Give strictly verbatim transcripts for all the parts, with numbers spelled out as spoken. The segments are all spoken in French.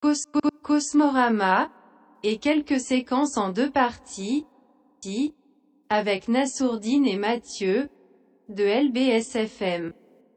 Cos- Cosmorama, et quelques séquences en deux parties, avec Nassourdine et Mathieu, de L B S F M.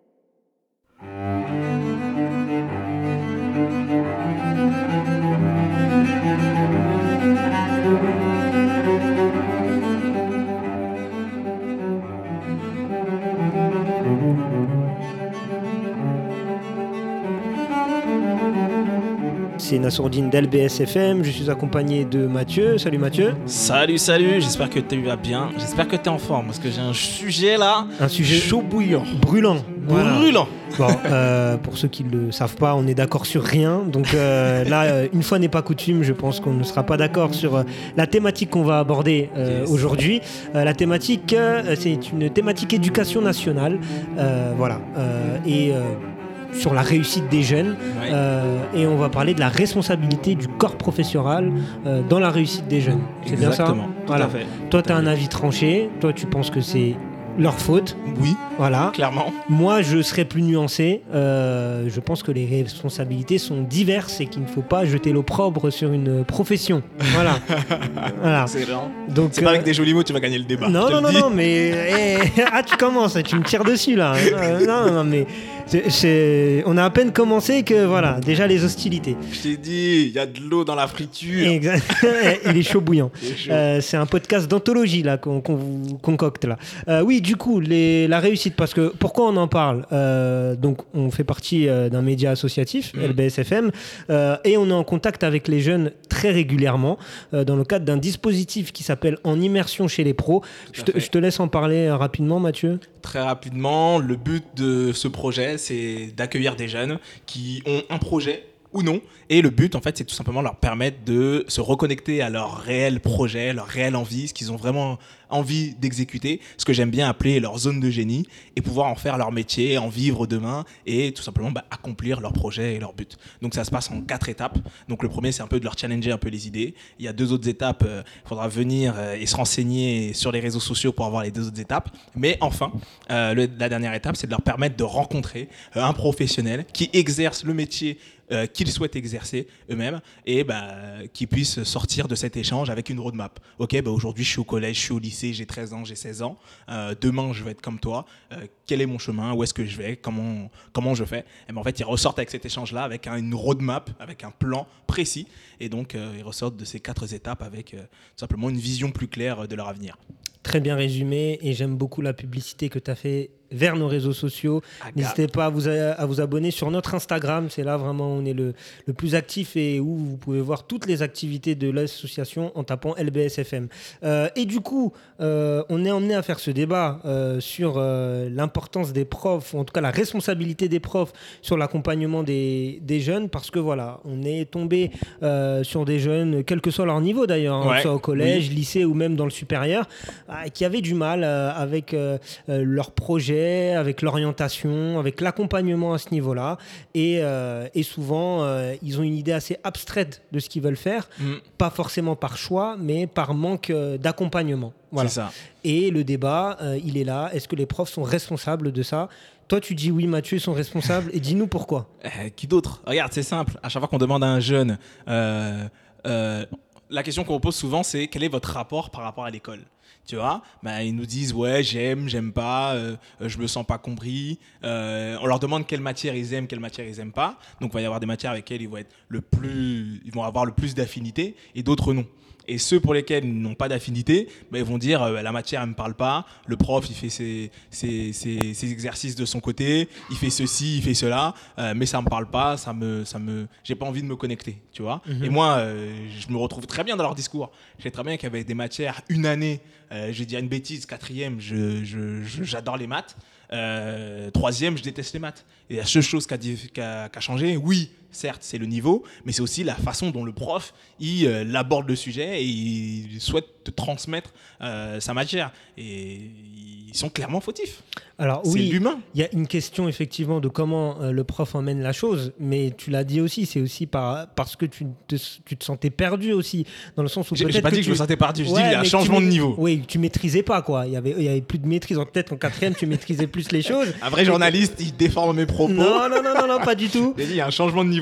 C'est Nassourdine d'L B S F M, je suis accompagné de Mathieu. Salut Mathieu. Salut, salut, j'espère que tu vas bien, j'espère que tu es en forme, parce que j'ai un sujet là, un sujet chaud bouillant. Brûlant. Voilà. Brûlant. Bon, euh, pour ceux qui ne le savent pas, on est d'accord sur rien. Donc euh, là, euh, une fois n'est pas coutume, je pense qu'on ne sera pas d'accord sur euh, la thématique qu'on va aborder euh, yes. aujourd'hui. Euh, la thématique, euh, c'est une thématique éducation nationale. Euh, voilà. Euh, et... Euh, sur la réussite des jeunes ouais. euh, et on va parler de la responsabilité du corps professoral euh, dans la réussite des jeunes. C'est Exactement, bien ça tout voilà. à fait. Toi, tu as un avis tranché. Toi, tu penses que c'est leur faute. Oui, voilà. Clairement. Moi, je serais plus nuancé. Euh, je pense que les responsabilités sont diverses et qu'il ne faut pas jeter l'opprobre sur une profession. Voilà. voilà. Excellent. Donc, c'est euh... pas avec des jolis mots tu vas gagner le débat. Non, non, non, dis. non, mais hey, ah, tu commences, tu me tires dessus là. euh, non, non, mais c'est, c'est... on a à peine commencé que voilà, déjà les hostilités. Je t'ai dit, il y a de l'eau dans la friture. Exact. Il est chaud bouillant. est chaud. Euh, c'est un podcast d'anthologie là qu'on, qu'on vous concocte là. Euh, oui, du coup, les, la réussite, parce que pourquoi on en parle euh, donc, on fait partie euh, d'un média associatif, mmh. L B S F M, euh, et on est en contact avec les jeunes très régulièrement euh, dans le cadre d'un dispositif qui s'appelle En immersion chez les pros. Je te, je te laisse en parler euh, rapidement, Mathieu. Très rapidement, le but de ce projet, c'est d'accueillir des jeunes qui ont un projet ou non. Et le but, en fait, c'est tout simplement leur permettre de se reconnecter à leur réel projet, leur réelle envie, ce qu'ils ont vraiment envie d'exécuter, ce que j'aime bien appeler leur zone de génie, et pouvoir en faire leur métier, en vivre demain, et tout simplement bah, accomplir leur projet et leur but. Donc ça se passe en quatre étapes. Donc le premier, c'est un peu de leur challenger un peu les idées. Il y a deux autres étapes, il euh, faudra venir euh, et se renseigner sur les réseaux sociaux pour avoir les deux autres étapes. Mais enfin, euh, le, la dernière étape, c'est de leur permettre de rencontrer euh, un professionnel qui exerce le métier Euh, qu'ils souhaitent exercer eux-mêmes et bah, qu'ils puissent sortir de cet échange avec une roadmap. Ok, bah aujourd'hui je suis au collège, je suis au lycée, j'ai treize ans, j'ai seize ans. Euh, demain je vais être comme toi. Euh, quel est mon chemin? Où est-ce que je vais? Comment, comment je fais? Et ben, en fait, ils ressortent avec cet échange-là, avec un, une roadmap, avec un plan précis. Et donc, euh, ils ressortent de ces quatre étapes avec euh, tout simplement une vision plus claire de leur avenir. Très bien résumé et j'aime beaucoup la publicité que tu as fait vers nos réseaux sociaux. Aga. N'hésitez pas à vous, a, à vous abonner sur notre Instagram. C'est là vraiment où on est le, le plus actif et où vous pouvez voir toutes les activités de l'association en tapant L B S F M. Euh, et du coup, euh, on est emmené à faire ce débat euh, sur euh, l'importance des profs, ou en tout cas la responsabilité des profs sur l'accompagnement des, des jeunes parce que voilà, on est tombé euh, sur des jeunes, quel que soit leur niveau d'ailleurs, hein, ouais. que ce soit au collège, oui. lycée ou même dans le supérieur, euh, qui avaient du mal euh, avec euh, leur projet, avec l'orientation, avec l'accompagnement à ce niveau-là. Et, euh, et souvent, euh, ils ont une idée assez abstraite de ce qu'ils veulent faire, mmh. pas forcément par choix, mais par manque euh, d'accompagnement. Voilà. C'est ça. Et le débat, euh, il est là. Est-ce que les profs sont responsables de ça ? Toi, tu dis oui, Mathieu, ils sont responsables. Et dis-nous pourquoi. Euh, qui d'autre ? Regarde, c'est simple. À chaque fois qu'on demande à un jeune, euh, euh, la question qu'on pose souvent, c'est quel est votre rapport par rapport à l'école ? Tu vois, ben, ils nous disent ouais, j'aime, j'aime pas, euh, je me sens pas compris. Euh, on leur demande quelle matière ils aiment, quelle matière ils aiment pas. Donc il va y avoir des matières avec lesquelles ils vont être le plus, ils vont avoir le plus d'affinité et d'autres non. Et ceux pour lesquels ils n'ont pas d'affinité, ben, ils vont dire euh, la matière elle me parle pas, le prof il fait ses, ses, ses, ses exercices de son côté, il fait ceci, il fait cela, euh, mais ça me parle pas, ça me, ça me, j'ai pas envie de me connecter, tu vois. Mm-hmm. Et moi, euh, je me retrouve très bien dans leur discours. Je sais très bien qu'avec des matières, une année, euh, je vais dire une bêtise, quatrième, je, je, je, j'adore les maths. Euh, troisième, je déteste les maths. Et la seule chose qui a, qui a, qui a changé, oui, certes, c'est le niveau, mais c'est aussi la façon dont le prof il euh, aborde le sujet et il souhaite te transmettre euh, sa matière. Et ils sont clairement fautifs. Alors c'est oui, l'humain. Il y a une question effectivement de comment euh, le prof emmène la chose, mais tu l'as dit aussi, c'est aussi par, parce que tu te, tu te sentais perdu aussi, dans le sens où j'ai, peut-être j'ai pas que dit que tu... je me sentais perdu, je ouais, dis qu'il y a un changement de niveau. Oui, tu maîtrisais pas quoi, il y avait, il y avait plus de maîtrise, peut-être en quatrième tu maîtrisais plus les choses. Un vrai journaliste, il déforme mes propos. Non, non, non, non, non pas du tout. J'ai dit il y a un changement de niveau.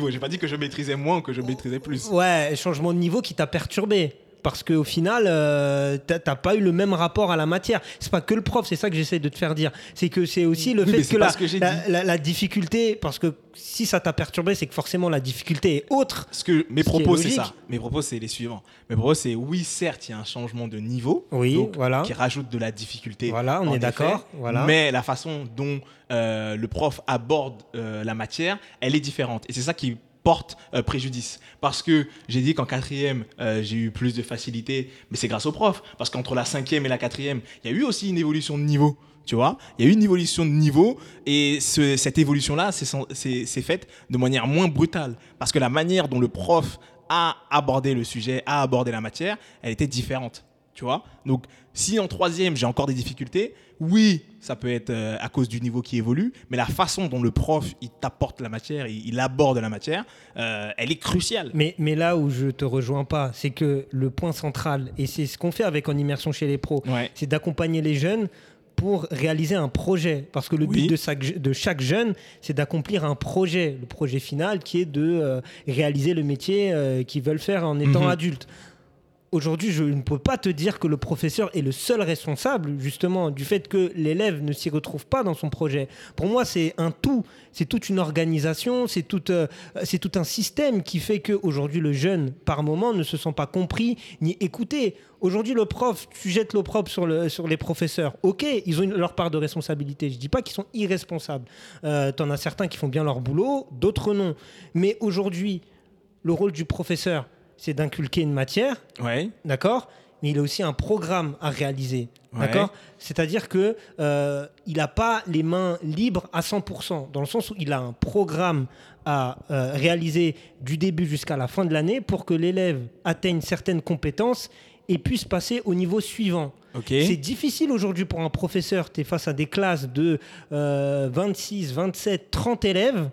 niveau. J'ai pas dit que je maîtrisais moins ou que je maîtrisais plus. Ouais, changement de niveau qui t'a perturbé. Parce qu'au final, euh, t'as, t'as pas eu le même rapport à la matière. C'est pas que le prof, c'est ça que j'essaie de te faire dire. C'est que c'est aussi le oui, fait que, la, que la, la, la difficulté, parce que si ça t'a perturbé, c'est que forcément la difficulté est autre. Ce que mes propos, c'est ça. Mes propos, c'est les suivants. Mes propos, c'est oui, certes, il y a un changement de niveau, oui, donc, voilà. qui rajoute de la difficulté. Voilà, on est effet, d'accord. Voilà. Mais la façon dont euh, le prof aborde euh, la matière, elle est différente. Et c'est ça qui porte euh, préjudice. Parce que j'ai dit qu'en quatrième, euh, j'ai eu plus de facilité, mais c'est grâce au prof. Parce qu'entre la cinquième et la quatrième, il y a eu aussi une évolution de niveau. Tu vois, il y a eu une évolution de niveau et ce, cette évolution-là, c'est, c'est, c'est faite de manière moins brutale. Parce que la manière dont le prof a abordé le sujet, a abordé la matière, elle était différente. Tu vois, donc si en troisième, j'ai encore des difficultés, oui, ça peut être euh, à cause du niveau qui évolue, mais la façon dont le prof, il t'apporte la matière, il, il aborde la matière, euh, elle est cruciale. Mais, mais là où je te rejoins pas, c'est que le point central, et c'est ce qu'on fait avec En Immersion chez les pros, ouais. c'est d'accompagner les jeunes pour réaliser un projet. Parce que le but oui. de, chaque, de chaque jeune, c'est d'accomplir un projet. Le projet final qui est de euh, réaliser le métier euh, qu'ils veulent faire en étant Mm-hmm. adultes. Aujourd'hui, je ne peux pas te dire que le professeur est le seul responsable, justement, du fait que l'élève ne s'y retrouve pas dans son projet. Pour moi, c'est un tout. C'est toute une organisation, c'est tout, euh, c'est tout un système qui fait qu'aujourd'hui, le jeune, par moment, ne se sent pas compris ni écouté. Aujourd'hui, le prof, tu jettes l'opprobre sur, le, sur les professeurs. Ok, ils ont une, leur part de responsabilité. Je ne dis pas qu'ils sont irresponsables. Euh, tu en as certains qui font bien leur boulot, d'autres non. Mais aujourd'hui, le rôle du professeur, c'est d'inculquer une matière, ouais. d'accord ? Mais il a aussi un programme à réaliser, ouais. d'accord ? C'est-à-dire qu'il euh, n'a pas les mains libres à cent pour cent, dans le sens où il a un programme à euh, réaliser du début jusqu'à la fin de l'année pour que l'élève atteigne certaines compétences et puisse passer au niveau suivant. Okay. C'est difficile aujourd'hui pour un professeur, tu es face à des classes de euh, vingt-six, vingt-sept, trente élèves,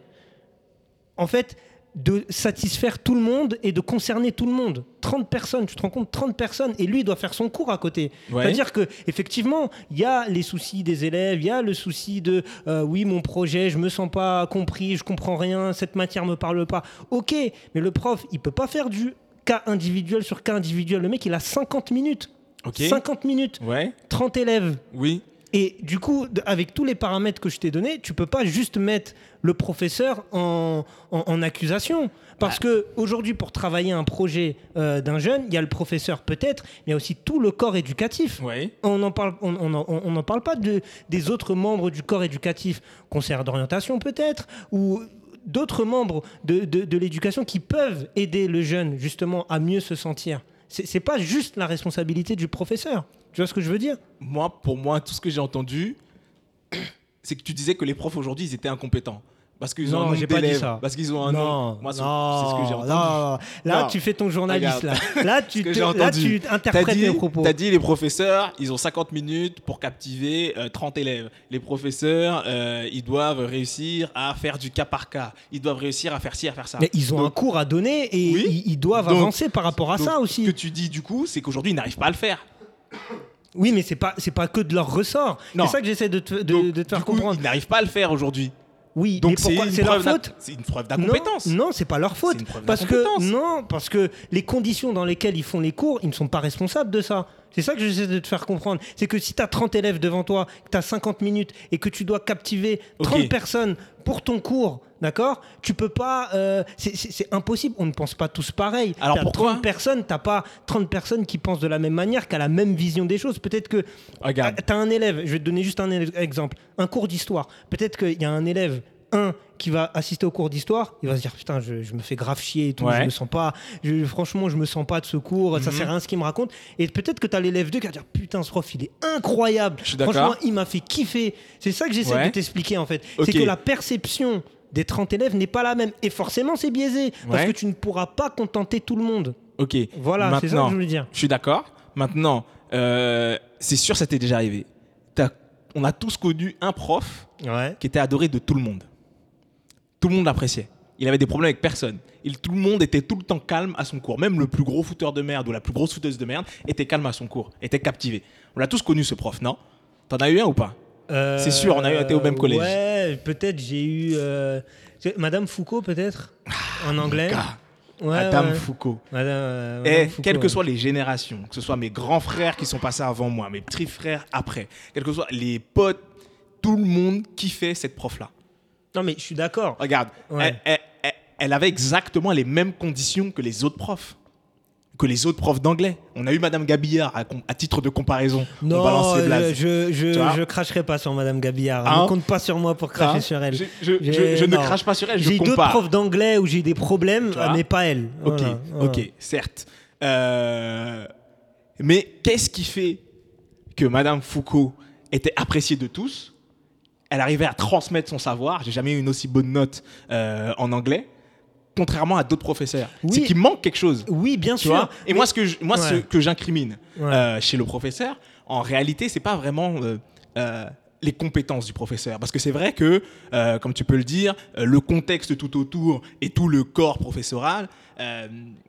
en fait, de satisfaire tout le monde et de concerner tout le monde. trente personnes, tu te rends compte, trente personnes, et lui, il doit faire son cours à côté. Ouais. C'est-à-dire qu'effectivement, il y a les soucis des élèves, il y a le souci de euh, oui, mon projet, je me sens pas compris, je comprends rien, cette matière me parle pas. Ok, mais le prof, il peut pas faire du cas individuel sur cas individuel. Le mec, il a cinquante minutes. Okay. cinquante minutes, ouais. trente élèves. Oui. Et du coup, avec tous les paramètres que je t'ai donnés, tu peux pas juste mettre le professeur en, en, en accusation. Parce ah. qu'aujourd'hui, pour travailler un projet euh, d'un jeune, il y a le professeur peut-être, mais il y a aussi tout le corps éducatif. Ouais. On n'en parle, on, on, on, on n'en parle pas de, des autres membres du corps éducatif, conseillère d'orientation peut-être, ou d'autres membres de, de, de l'éducation qui peuvent aider le jeune justement à mieux se sentir. C'est, c'est pas juste la responsabilité du professeur. Tu vois ce que je veux dire ? Moi, pour moi, tout ce que j'ai entendu, c'est que tu disais que les profs aujourd'hui, ils étaient incompétents. Parce qu'ils ont non, un nombre j'ai pas dit ça. Parce qu'ils ont un non, nombre. Moi, c'est, non, c'est ce que j'ai entendu. Non, là, non. tu fais ton journaliste. Là, là, tu, te, là tu interprètes dit, mes propos. Tu as dit les professeurs, ils ont cinquante minutes pour captiver euh, trente élèves. Les professeurs, euh, ils doivent réussir à faire du cas par cas. Ils doivent réussir à faire ci, à faire ça. Mais ils ont donc, un cours à donner et oui, ils, ils doivent donc, avancer par rapport à donc, ça aussi. Ce que tu dis, du coup, c'est qu'aujourd'hui, ils n'arrivent pas à le faire. Oui, mais c'est pas, c'est pas que de leur ressort. Non. C'est ça que j'essaie de te, de, donc, de te faire du coup, comprendre. Ils n'arrivent pas à le faire aujourd'hui. Oui, donc mais pourquoi c'est, c'est leur faute ? C'est une preuve d'incompétence. Non, non, c'est pas leur faute. C'est une preuve parce d'incompétence. que non, parce que les conditions dans lesquelles ils font les cours, ils ne sont pas responsables de ça. C'est ça que j'essaie de te faire comprendre. C'est que si tu as trente élèves devant toi, que tu as cinquante minutes et que tu dois captiver trente okay. personnes pour ton cours, d'accord ? Tu peux pas... Euh, c'est, c'est, c'est impossible. On ne pense pas tous pareil. Alors t'as pourquoi trente personnes, tu n'as pas trente personnes qui pensent de la même manière, qui ont la même vision des choses. Peut-être que tu as un élève, je vais te donner juste un exemple, un cours d'histoire. Peut-être qu'il y a un élève, un, qui va assister au cours d'histoire, il va se dire putain, je, je me fais grave chier et tout, ouais. je me sens pas, je, franchement, je me sens pas de ce cours, mm-hmm. ça sert à rien ce qu'il me raconte. Et peut-être que tu as l'élève deux qui va dire putain, ce prof, il est incroyable. Je suis franchement, d'accord. il m'a fait kiffer. C'est ça que j'essaie ouais. de t'expliquer en fait. Okay. C'est que la perception des trente élèves n'est pas la même. Et forcément, c'est biaisé ouais. parce que tu ne pourras pas contenter tout le monde. Ok. Voilà, maintenant, c'est ça que je voulais dire. Je suis d'accord. Maintenant, euh, c'est sûr, ça t'est déjà arrivé. T'as, on a tous connu un prof ouais. qui était adoré de tout le monde. Tout le monde l'appréciait. Il avait des problèmes avec personne. Il, tout le monde était tout le temps calme à son cours. Même le plus gros fouteur de merde ou la plus grosse fouteuse de merde était calme à son cours, était captivé. On l'a tous connu, ce prof, non ? T'en as eu un ou pas ? euh, C'est sûr, on a été au même collège. Ouais, peut-être j'ai eu... Euh... Madame Foucault, peut-être ? en anglais. Ouais, Madame ouais. Foucault. Madame, euh, et Madame Foucault, quelles que ouais. soient les générations, que ce soit mes grands frères qui sont passés avant moi, mes petits frères après, quels que soient les potes, tout le monde kiffait cette prof-là. Non, mais je suis d'accord. Regarde, ouais. elle, elle, elle, elle avait exactement les mêmes conditions que les autres profs. Que les autres profs d'anglais. On a eu Madame Gabillard à, à titre de comparaison. Non, je, je, je, je cracherai pas sur Madame Gabillard. Hein ne compte pas sur moi pour cracher hein sur elle. Je, je, je, je ne crache pas sur elle, je j'ai compare. J'ai d'autres profs d'anglais où j'ai eu des problèmes, mais pas elle. Ok, voilà, ok, voilà. certes. Euh, mais qu'est-ce qui fait que Madame Foucault était appréciée de tous? Elle arrivait à transmettre son savoir. J'ai jamais eu une aussi bonne note euh, en anglais. Contrairement à d'autres professeurs, oui. c'est qu'il manque quelque chose. Oui, bien tu sûr. Vois Et mais... moi, ce que je, moi, ouais. ce que j'incrimine ouais. euh, chez le professeur, en réalité, c'est pas vraiment euh, euh, les compétences du professeur, parce que c'est vrai que, euh, comme tu peux le dire, euh, le contexte tout autour et tout le corps professoral euh,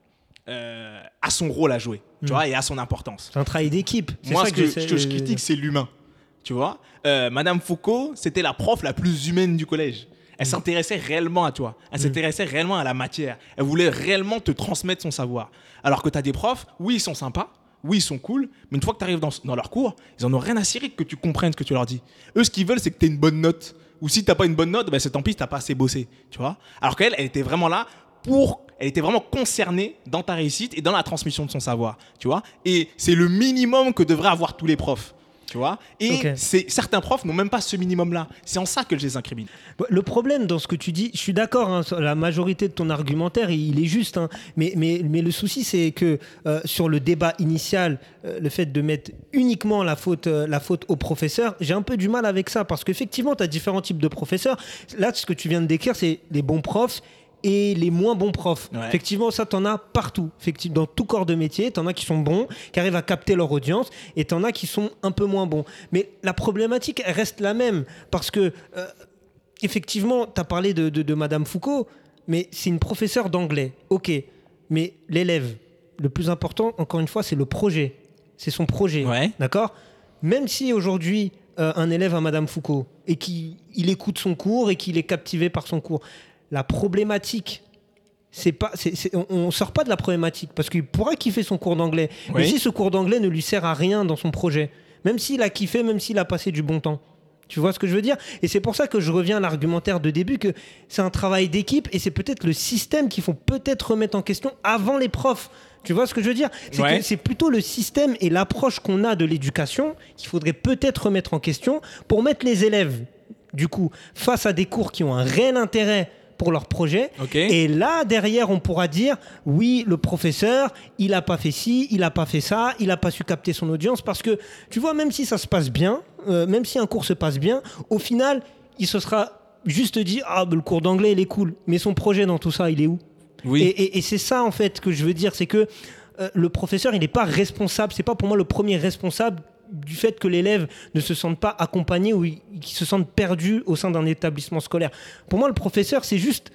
euh, a son rôle à jouer, mmh. tu vois, et a son importance. C'est un travail d'équipe. C'est moi, ça ce que, que, je, ce que je critique, c'est l'humain. Tu vois, euh, Madame Foucault, c'était la prof la plus humaine du collège. Elle s'intéressait réellement à toi. Elle mmh. s'intéressait réellement à la matière. Elle voulait réellement te transmettre son savoir. Alors que tu as des profs, oui, ils sont sympas, oui, ils sont cool, mais une fois que tu arrives dans, dans leur cours, ils en ont rien à cirer que tu comprennes ce que tu leur dis. Eux, ce qu'ils veulent, c'est que tu aies une bonne note. Ou si tu n'as pas une bonne note, ben, c'est tant pis, tu n'as pas assez bossé. Tu vois. Alors qu'elle, elle était vraiment là pour... Elle était vraiment concernée dans ta réussite et dans la transmission de son savoir. Tu vois. Et c'est le minimum que devraient avoir tous les profs. Tu vois et okay. c'est, certains profs n'ont même pas ce minimum-là. C'est en ça que je les incrimine. Le problème dans ce que tu dis, je suis d'accord, hein, la majorité de ton argumentaire, il est juste. Hein, mais, mais, mais le souci, c'est que euh, sur le débat initial, euh, le fait de mettre uniquement la faute, euh, la faute au professeur, j'ai un peu du mal avec ça. Parce qu'effectivement, tu as différents types de professeurs. Là, ce que tu viens de décrire, c'est les bons profs et les moins bons profs. Ouais. Effectivement, ça, t'en as partout. Effectivement, dans tout corps de métier, t'en as qui sont bons, qui arrivent à capter leur audience, et t'en as qui sont un peu moins bons. Mais la problématique, elle reste la même. Parce que, euh, effectivement, t'as parlé de, de, de Madame Foucault, mais c'est une professeure d'anglais. OK. Mais l'élève, le plus important, encore une fois, c'est le projet. C'est son projet. Ouais. D'accord ? Même si aujourd'hui, euh, un élève a Madame Foucault, et qu'il il écoute son cours, et qu'il est captivé par son cours, la problématique, c'est pas, c'est, c'est, on ne sort pas de la problématique parce qu'il pourra kiffer son cours d'anglais. Oui. Mais si ce cours d'anglais ne lui sert à rien dans son projet, même s'il a kiffé, même s'il a passé du bon temps. Tu vois ce que je veux dire ? Et c'est pour ça que je reviens à l'argumentaire de début que c'est un travail d'équipe et c'est peut-être le système qu'il faut peut-être remettre en question avant les profs. Tu vois ce que je veux dire ? C'est, ouais. que c'est plutôt le système et l'approche qu'on a de l'éducation qu'il faudrait peut-être remettre en question pour mettre les élèves, du coup, face à des cours qui ont un réel intérêt pour leur projet. Okay. Et là, derrière, on pourra dire, oui, le professeur, il n'a pas fait ci, il n'a pas fait ça, il n'a pas su capter son audience. Parce que, tu vois, même si ça se passe bien, euh, même si un cours se passe bien, au final, il se sera juste dit, ah, bah, le cours d'anglais, il est cool. Mais son projet dans tout ça, il est où ? Oui. Et, et, et c'est ça, en fait, que je veux dire. C'est que euh, le professeur, il n'est pas responsable. C'est pas pour moi le premier responsable du fait que l'élève ne se sente pas accompagné ou qu'il se sente perdu au sein d'un établissement scolaire. Pour moi, le professeur, c'est juste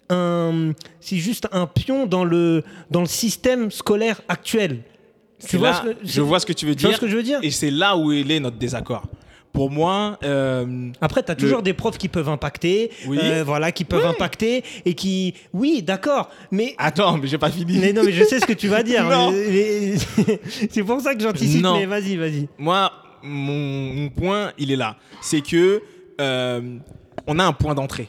un, c'est juste un pion dans le, dans le système scolaire actuel. Tu vois là, ce que, je vois ce que tu veux dire. Tu vois ce que je veux dire ? Et c'est là où il est notre désaccord. Pour moi... Euh, Après, tu as toujours le... des profs qui peuvent impacter, oui. euh, voilà, qui peuvent oui. impacter et qui... Oui, d'accord, mais... Attends, mais j'ai pas fini. Mais non, mais je sais ce que tu vas dire. Non. Mais, mais... c'est pour ça que j'anticipe, non. mais vas-y, vas-y. Moi, mon, mon point, il est là. C'est que euh, on a un point d'entrée.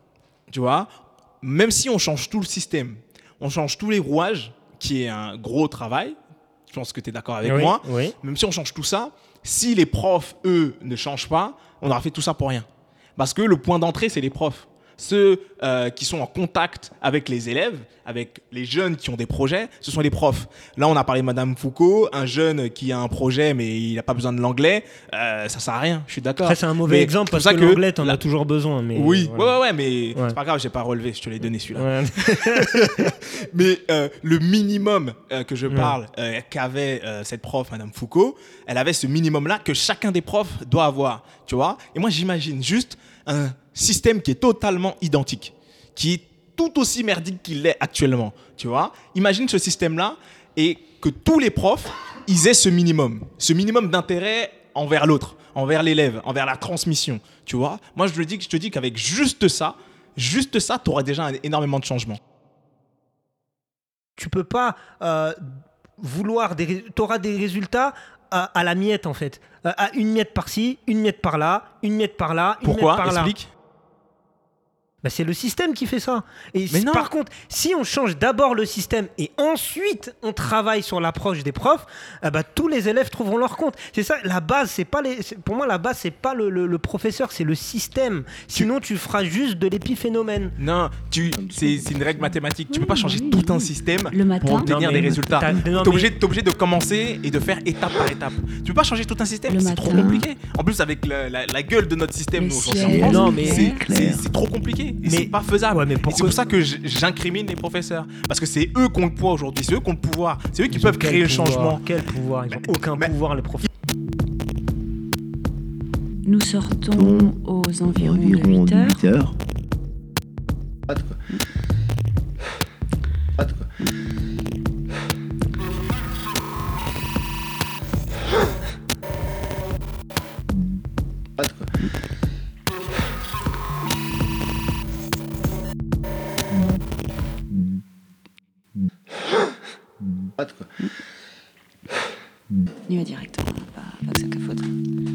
Tu vois ? Même si on change tout le système, on change tous les rouages, qui est un gros travail, je pense que tu es d'accord avec oui, moi, oui. même si on change tout ça, si les profs, eux, ne changent pas, on aura fait tout ça pour rien. Parce que le point d'entrée, c'est les profs. Ceux euh, qui sont en contact avec les élèves, avec les jeunes qui ont des projets, ce sont les profs. Là, on a parlé de Madame Foucault, un jeune qui a un projet, mais il n'a pas besoin de l'anglais, euh, ça ne sert à rien, je suis d'accord. Après, c'est un mauvais mais exemple parce que, que l'anglais, tu en la... as toujours besoin. Mais oui, voilà. ouais, ouais, ouais, mais ouais. c'est pas grave, je n'ai pas relevé, je te l'ai donné celui-là. Ouais. Mais euh, le minimum euh, que je parle, euh, qu'avait euh, cette prof, Madame Foucault, elle avait ce minimum-là que chacun des profs doit avoir, tu vois. Et moi, j'imagine juste un système qui est totalement identique, qui est tout aussi merdique qu'il l'est actuellement, tu vois. Imagine ce système-là et que tous les profs, ils aient ce minimum, ce minimum d'intérêt envers l'autre, envers l'élève, envers la transmission, tu vois. Moi, je te dis, je te dis qu'avec juste ça, juste ça, tu auras déjà un, énormément de changements. tu peux pas euh, vouloir des, t'auras des résultats à, à la miette en fait, à une miette par-ci, une miette par-là, une miette par-là, une Pourquoi? miette par-là. Explique. Bah c'est le système qui fait ça. Et Mais si, non. par contre, si on change d'abord le système et ensuite on travaille sur l'approche des profs, eh bah, tous les élèves trouveront leur compte. C'est ça, la base, c'est pas les. c'est- Pour moi, la base, c'est pas le, le- le professeur, c'est le système. Sinon, tu feras juste de l'épiphénomène. Non, tu, c'est, c'est une règle mathématique. Tu peux pas changer tout un système Le matin. pour obtenir Non, mais- des résultats. t'as- T'es non, mais- obligé, t'es obligé de commencer et de faire étape par étape. Tu peux pas changer tout un système, Le c'est matin. trop compliqué. En plus, avec la, la- la gueule de notre système, Le nous, ciel. aujourd'hui en France, Non, mais- c'est, C'est c'est- c'est trop compliqué. Et Mais- c'est pas faisable. Ouais, mais Et c'est pourquoi- pour ça que j- j'incrimine les professeurs. Parce que c'est eux qui ont le poids aujourd'hui, c'est eux qui ont le pouvoir, c'est eux qui Ils ont peuvent quel créer le pouvoir changement. Quel pouvoir? Ils ont Mais- aucun mais- pouvoir, les professeurs. Nous sortons aux environs de Environ huit heures. huit heures. Hâte, quoi. Hâte, quoi. Hâte, quoi. Hâte, quoi. On y va directement, pas, pas que ça cafote.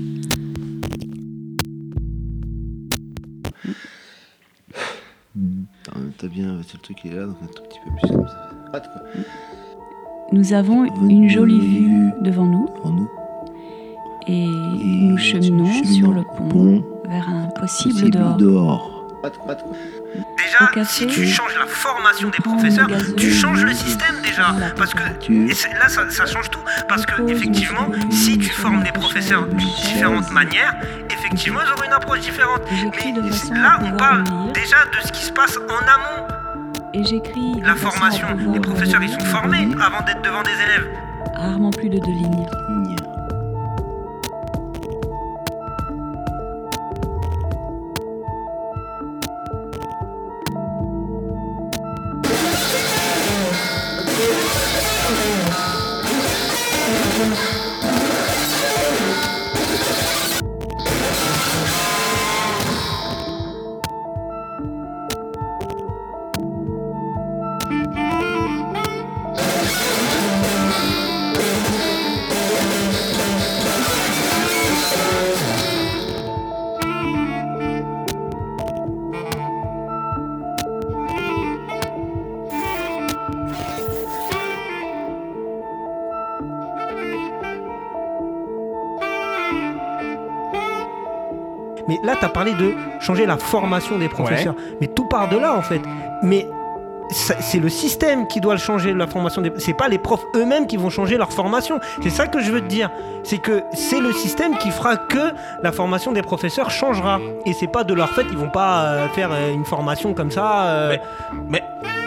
Attends, T'as bien, c'est le truc qui est là, donc un tout petit peu plus comme ça. Hâte, quoi. Nous avons une jolie vue devant nous Pour nous. et nous cheminons sur le pont vers un possible Possible dehors. dehors. Hâte, quoi. Hâte, quoi. Déjà, Au café, si tu changes la formation des on prend professeurs, le gazon, tu changes le système déjà. on la Parce que température. et c'est- là, ça, ça change tout. Parce que Repose, effectivement, on si tu sur formes une des professeurs de chaise. différentes manières, effectivement, ils auront une approche différente. J'écris de Mais façon là, à on pouvoir parle lire. déjà de ce qui se passe en amont. Et j'écris de La façon à formation, pouvoir les professeurs, ils sont lire. formés avant d'être devant des élèves. Rarement plus de deux lignes. Nya. Mais là, tu as parlé de changer la formation des professeurs. Mais tout part de là, en fait. Mais ça- c'est le système qui doit le changer, la formation des... C'est pas les profs eux-mêmes qui vont changer leur formation. C'est ça que je veux te dire. C'est que c'est le système qui fera que la formation des professeurs changera. Et c'est pas de leur fait, ils vont pas euh, faire euh, une formation comme ça. euh, Mais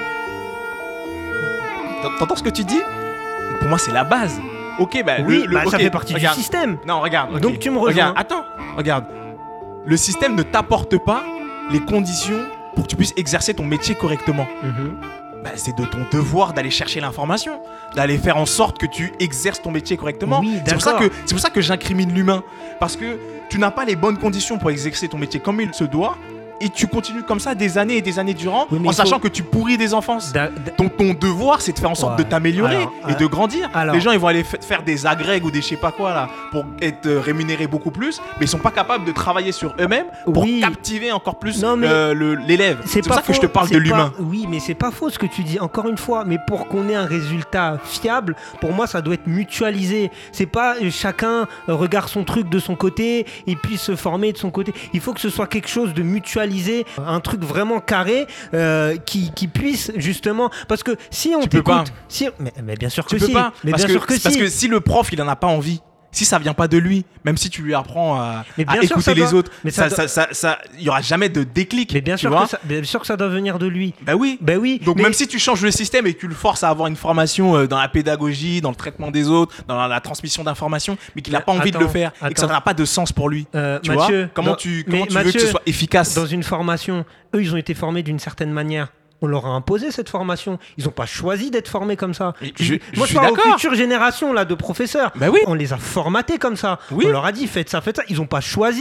t'entends ce que tu dis? Pour moi, c'est la base. Ok, bah oui, le- le- bah, ça ok, fait partie regarde. du système. Non, regarde. ok. Donc tu me rejoins. Regarde, attends, regarde. Le système ne t'apporte pas les conditions pour que tu puisses exercer ton métier correctement. Mhm. Bah, c'est de ton devoir d'aller chercher l'information, d'aller faire en sorte que tu exerces ton métier correctement. Oui, c'est pour ça d'accord. que c'est pour ça que j'incrimine l'humain, parce que tu n'as pas les bonnes conditions pour exercer ton métier comme il se doit, et tu continues comme ça des années et des années durant, Oui, mais en il sachant faut- que tu pourris des enfants. Da- da- Donc ton devoir, c'est de faire en sorte Ouais. de t'améliorer Alors, et euh, de grandir. alors- Les gens, ils vont aller fa- faire des agrègues ou des je sais pas quoi là pour être euh, rémunérés beaucoup plus, mais ils sont pas capables de travailler sur eux-mêmes pour Oui. captiver encore plus Non, mais euh, le- l'élève. C'est pour pas ça que je te faux, parle c'est de l'humain. pas- Oui, mais c'est pas faux ce que tu dis, encore une fois. Mais pour qu'on ait un résultat fiable, pour moi, ça doit être mutualisé. C'est pas euh, chacun euh, regarde son truc de son côté et puis se former de son côté. Il faut que ce soit quelque chose de mutualisé, un truc vraiment carré euh, qui, qui puisse justement. Parce que si on Tu peux pas. t'écoute. Si, mais, mais bien sûr Tu que peux si. pas, Mais parce bien que, sûr que parce si. que si le prof il en a pas envie, si ça vient pas de lui, même si tu lui apprends à, Mais à bien sûr, écouter ça les doit- autres, mais ça ça, ça, ça, ça- il y aura jamais de déclic. Mais bien tu sûr, vois. que ça, bien sûr que ça doit venir de lui. Bah oui. Ben oui. Donc mais- même si tu changes le système et que tu le forces à avoir une formation euh, dans la pédagogie, dans le traitement des autres, dans la, la transmission d'informations, mais qu'il n'a Mais pas envie de le attends, faire et que ça attends. n'a pas de sens pour lui, Euh, tu Mathieu, vois Comment dans- tu, mais comment tu veux que Mathieu, ce soit efficace? Dans une formation, eux, ils ont été formés d'une certaine manière. On leur a imposé cette formation. Ils n'ont pas choisi d'être formés comme ça. Mais Tu- je- Moi, je je suis parle aux d'accord. futures générations là, de professeurs. Bah oui. On les a formatés comme ça. Oui. On leur a dit, faites ça, faites ça. Ils n'ont pas choisi.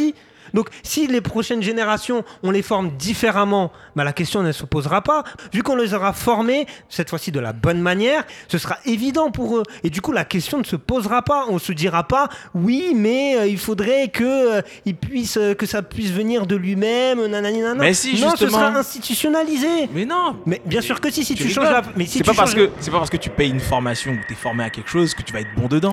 Donc, si les prochaines générations, on les forme différemment, bah, la question ne se posera pas. Vu qu'on les aura formés, cette fois-ci de la bonne manière, ce sera évident pour eux. Et du coup, la question ne se posera pas. On ne se dira pas, oui, mais euh, il faudrait que, euh, il puisse, euh, que ça puisse venir de lui-même, nanani, nanana. Mais si, non, justement. ce sera institutionnalisé. Mais non. Mais bien sûr que si, si tu, tu changes la... Mais si c'est, tu pas parce changes... que, c'est pas parce que tu payes une formation ou tu es formé à quelque chose que tu vas être bon dedans.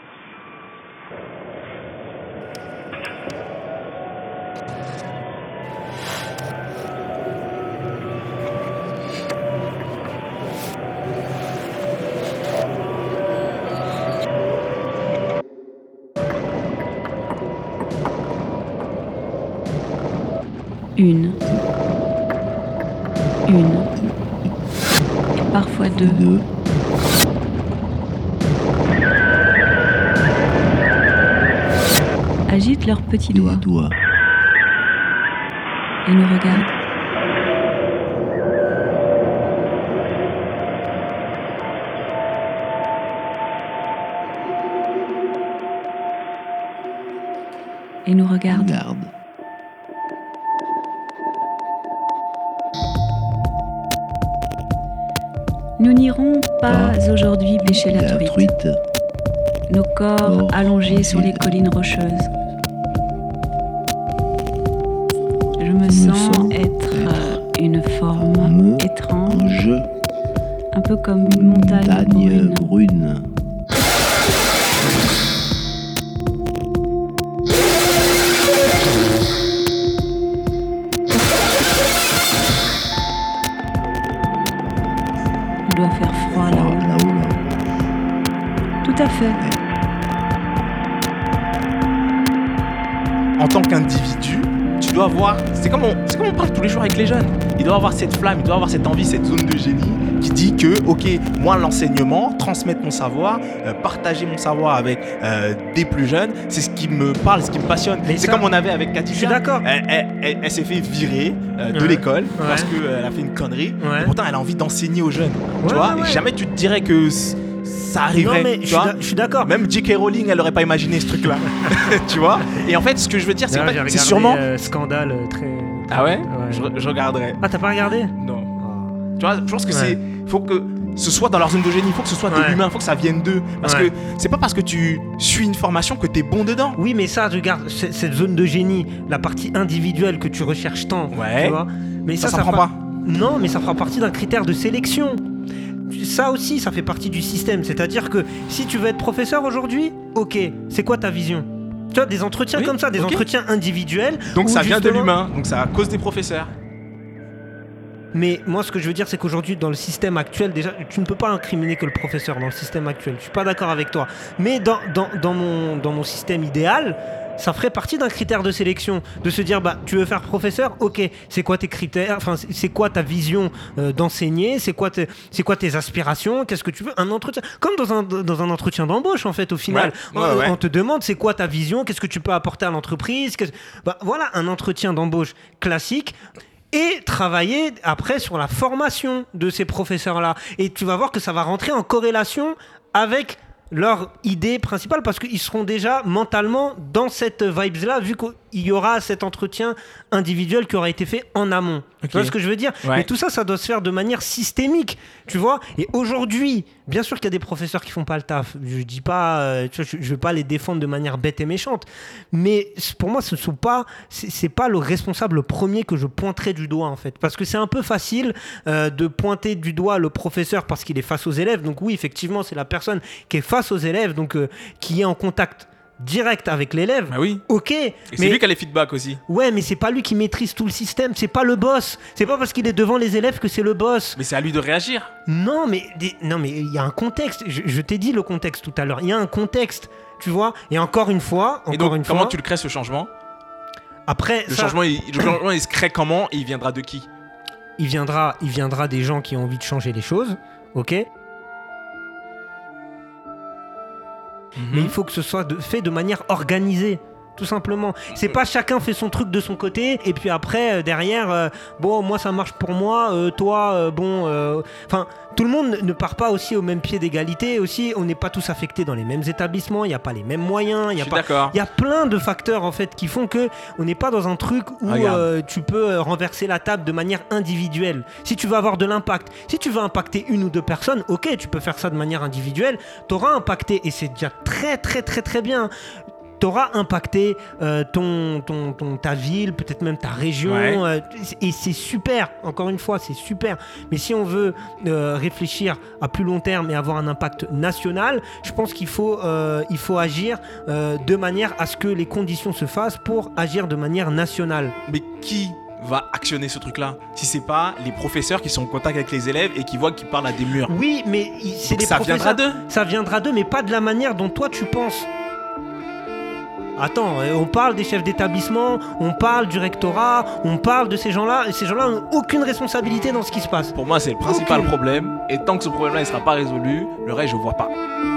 Une. Une. Et parfois deux. Deux. Agitent leurs petits doigts Doigts. et nous regardent. Et nous regardent. Garde. Nous n'irons pas Pas aujourd'hui pêcher la truite, truite. nos corps Corps allongés sur les allongés. collines rocheuses. Je me me sens sens être être euh, une forme forme étrange, Je. un peu comme une montagne Montagne brune. brune. Il doit faire froid Oh, là-haut. là-haut, là. Tout à fait. En tant qu'individu, tu dois avoir. C'est comme, on, c'est comme on parle tous les jours avec les jeunes. Il doit avoir cette flamme, il doit avoir cette envie, cette zone de génie qui dit que, ok, moi, l'enseignement, transmettre mon savoir, euh, partager mon savoir avec euh, des plus jeunes, c'est ce qui me parle, ce qui me passionne. Mais c'est ça, comme on avait avec Katia. je suis d'accord. Elle, elle- elle- elle s'est fait virer euh, de Ouais. l'école Ouais. parce qu'elle a fait une connerie. Ouais. Et pourtant, elle a envie d'enseigner aux jeunes. Ouais, tu vois, ouais, et ouais. jamais tu te dirais que c- ça arriverait. Non, mais tu je suis vois. d'a- je suis d'accord. Même J K Rowling, elle aurait pas imaginé ce truc-là. tu vois. Et en fait, ce que je veux dire, c'est D'ailleurs, que j'ai c'est regardé, sûrement. euh, Scandale euh, très... Ah ouais, Ouais. Je, re- je regarderai. Ah, t'as pas regardé? Non. Tu vois, je pense que Ouais. c'est. Faut que ce soit dans leur zone de génie, il faut que ce soit de Ouais. l'humain, il faut que ça vienne d'eux. Parce Ouais. que c'est pas parce que tu suis une formation que t'es bon dedans. Oui, mais ça, regarde, c- cette zone de génie, la partie individuelle que tu recherches tant, Ouais. tu vois. Mais Ça ça, s'apprend fera- pas. Non, mais ça fera partie d'un critère de sélection. Ça aussi, ça fait partie du système. C'est-à-dire que si tu veux être professeur aujourd'hui, ok, c'est quoi ta vision? Tu vois, des entretiens Oui, comme ça, des ok. entretiens individuels. Donc où ça vient de justement- l'humain, donc ça à cause des professeurs. Mais moi, ce que je veux dire, c'est qu'aujourd'hui, dans le système actuel, déjà, tu ne peux pas incriminer que le professeur dans le système actuel. Je suis pas d'accord avec toi. Mais dans, dans, dans, mon, dans mon système idéal, ça ferait partie d'un critère de sélection. De se dire, bah, tu veux faire professeur? Ok, c'est quoi tes critères? Enfin, c'est- c'est quoi ta vision euh, d'enseigner? C'est quoi, tes- c'est quoi tes aspirations? Qu'est-ce que tu veux? Un entretien. Comme dans un, dans un entretien d'embauche, en fait, au final. Ouais, ouais, on, ouais. on te demande, c'est quoi ta vision? Qu'est-ce que tu peux apporter à l'entreprise? Qu'est-ce- Bah, voilà, un entretien d'embauche classique. Et travailler après sur la formation de ces professeurs-là. Et tu vas voir que ça va rentrer en corrélation avec leur idée principale parce qu'ils seront déjà mentalement dans cette vibes-là vu qu'il y aura cet entretien individuel qui aura été fait en amont. Ok. Tu vois ce que je veux dire? Ouais. Mais tout ça, ça doit se faire de manière systémique, tu vois. Et aujourd'hui, bien sûr qu'il y a des professeurs qui font pas le taf. Je dis pas, euh, tu vois, je, je veux pas les défendre de manière bête et méchante. Mais c- pour moi, ce sont pas, c'est c'est pas le responsable premier que je pointerais du doigt en fait, parce que c'est un peu facile euh, de pointer du doigt le professeur parce qu'il est face aux élèves. Donc oui, effectivement, c'est la personne qui est face aux élèves, donc euh, qui est en contact direct avec l'élève. Bah oui. Ok, Et mais c'est lui qui a les feedbacks aussi. ouais, mais c'est pas lui qui maîtrise tout le système. C'est pas le boss. C'est pas parce qu'il est devant les élèves que c'est le boss. Mais c'est à lui de réagir. Non, mais des- non, mais il y a un contexte. Je, je t'ai dit le contexte tout à l'heure. Il y a un contexte, tu vois. Et encore une fois, encore Et donc, une comment fois. tu le crées ce changement? Après, Le ça, changement, il, le changement, il se crée comment et il viendra de qui? il viendra, il viendra des gens qui ont envie de changer les choses, ok. Mais il faut que ce soit de- fait de manière organisée. tout simplement. C'est pas chacun fait son truc de son côté et puis après euh, derrière, euh, bon moi ça marche pour moi, euh, toi euh, bon, enfin euh, tout le monde ne part pas aussi au même pied d'égalité. Aussi, on n'est pas tous affectés dans les mêmes établissements, il n'y a pas les mêmes moyens, il y a pas, il y a plein de facteurs en fait qui font que on n'est pas dans un truc où euh, tu peux renverser la table de manière individuelle. Si tu veux avoir de l'impact, si tu veux impacter une ou deux personnes, ok, tu peux faire ça de manière individuelle, t'auras impacté et c'est déjà très très très très bien. T'auras impacté euh, ton, ton, ton, ta ville, peut-être même ta région, ouais. euh, et c'est super, encore une fois, c'est super. Mais si on veut euh, réfléchir à plus long terme et avoir un impact national, je pense qu'il faut, euh, il faut agir euh, de manière à ce que les conditions se fassent pour agir de manière nationale. Mais qui va actionner ce truc-là si c'est pas les professeurs qui sont en contact avec les élèves et qui voient qu'ils parlent à des murs? Oui, mais c'est les ça professeurs. viendra d'eux. Ça viendra d'eux, mais pas de la manière dont toi tu penses. Attends, on parle des chefs d'établissement, on parle du rectorat, on parle de ces gens-là, et ces gens-là n'ont aucune responsabilité dans ce qui se passe. Pour moi, c'est le principal aucune. problème, et tant que ce problème-là ne sera pas résolu, le reste, je vois pas.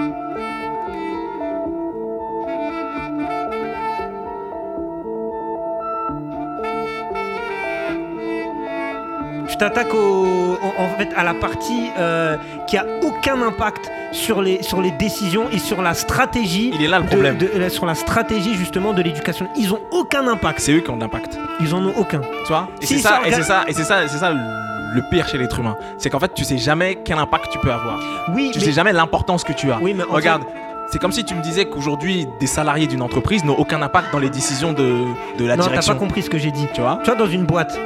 Tu t'attaques au, en, en fait, à la partie euh, qui a aucun impact sur les, sur les décisions et sur la stratégie. Il est là le problème. De, de, sur la stratégie justement de l'éducation. Ils ont aucun impact. C'est eux qui ont de l'impact. Ils en ont aucun. Tu vois ? Et si c'est ça, ça, et c'est ça, et c'est ça, c'est ça le pire chez l'être humain. C'est qu'en fait, tu sais jamais quel impact tu peux avoir. Oui, tu mais... sais jamais l'importance que tu as. Oui, mais regarde. Fait... C'est comme si tu me disais qu'aujourd'hui, des salariés d'une entreprise n'ont aucun impact dans les décisions de, de la non, direction. Non, t'as pas compris ce que j'ai dit. Tu vois ? Tu vois, dans une boîte.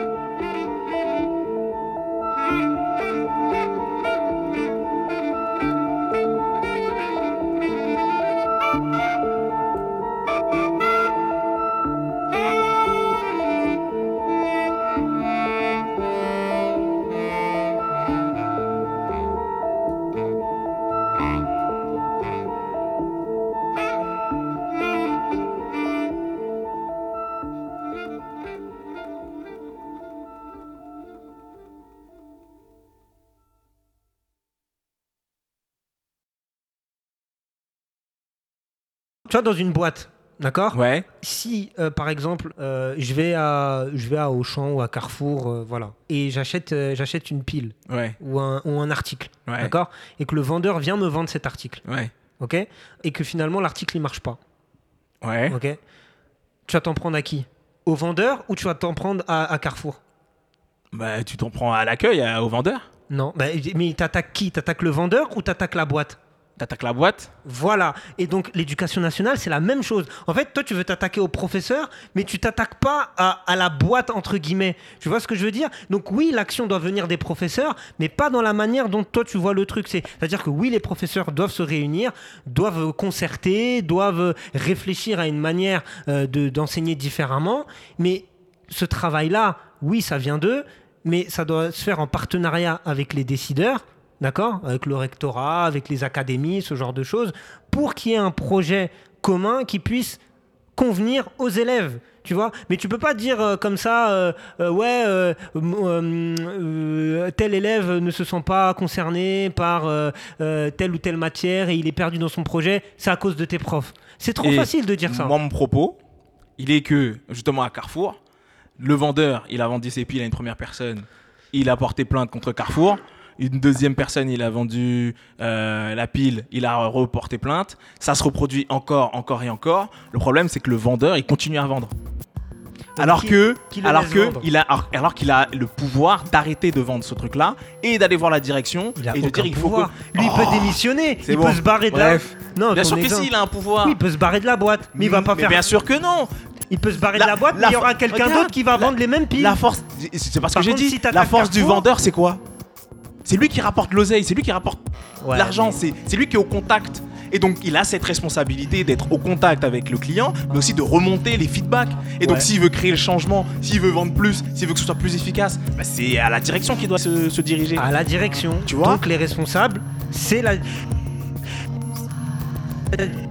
Tu vois, dans une boîte, d'accord ? Ouais. Si, euh, par exemple, euh, je vais à, je vais à Auchan ou à Carrefour, euh, voilà, et j'achète, euh, j'achète une pile ouais. ou, un, ou un article, ouais. d'accord ? Et que le vendeur vient me vendre cet article, ouais. ok ? Et que finalement, l'article, il marche pas, ouais. ok ? Tu vas t'en prendre à qui ? Au vendeur ou tu vas t'en prendre à, à Carrefour ? Bah, tu t'en prends à l'accueil, à, au vendeur. Non, bah, mais t'attaques qui ? T'attaques le vendeur ou t'attaques la boîte ? T'attaques la boîte. Voilà. Et donc, l'éducation nationale, c'est la même chose. En fait, toi, tu veux t'attaquer au professeur, mais tu t'attaques pas à, à la boîte, entre guillemets. Tu vois ce que je veux dire ? Donc, oui, l'action doit venir des professeurs, mais pas dans la manière dont toi, tu vois le truc. C'est, c'est-à-dire que oui, les professeurs doivent se réunir, doivent concerter, doivent réfléchir à une manière euh, de, d'enseigner différemment. Mais ce travail-là, oui, ça vient d'eux, mais ça doit se faire en partenariat avec les décideurs, d'accord, avec le rectorat, avec les académies, ce genre de choses, pour qu'il y ait un projet commun qui puisse convenir aux élèves, tu vois. Mais tu peux pas dire euh, comme ça, euh, euh, ouais, euh, euh, euh, tel élève ne se sent pas concerné par euh, euh, telle ou telle matière et il est perdu dans son projet, c'est à cause de tes profs. C'est trop et facile de dire ça. Moi, mon propos, il est que, justement, à Carrefour, le vendeur, il a vendu ses piles à une première personne, il a porté plainte contre Carrefour. Une deuxième personne, il a vendu euh, la pile, il a reporté plainte. Ça se reproduit encore, encore et encore. Le problème, c'est que le vendeur, il continue à vendre. Donc alors qui, que, qui alors que il a, alors qu'il a le pouvoir d'arrêter de vendre ce truc-là et d'aller voir la direction il a et de dire il faut que. Lui, il oh, peut démissionner. Il bon. peut se barrer de Bref. la. Non, bien sûr exemple. que si, il a un pouvoir. Oui, il peut se barrer de la boîte, mais il va pas mais faire. Bien sûr que non. Il peut se barrer la, de la boîte, la, mais il y aura quelqu'un regarde, d'autre qui va la, vendre les mêmes piles. La force, c'est parce Par que j'ai contre, dit. Si la force Carrefour, du vendeur, c'est quoi ? C'est lui qui rapporte l'oseille, c'est lui qui rapporte ouais, l'argent, mais... c'est, c'est lui qui est au contact. Et donc, il a cette responsabilité d'être au contact avec le client, mais aussi de remonter les feedbacks. Et donc, ouais. s'il veut créer le changement, s'il veut vendre plus, s'il veut que ce soit plus efficace, bah c'est à la direction qu'il doit se, se diriger. À la direction. Tu vois ? Donc, les responsables, c'est la...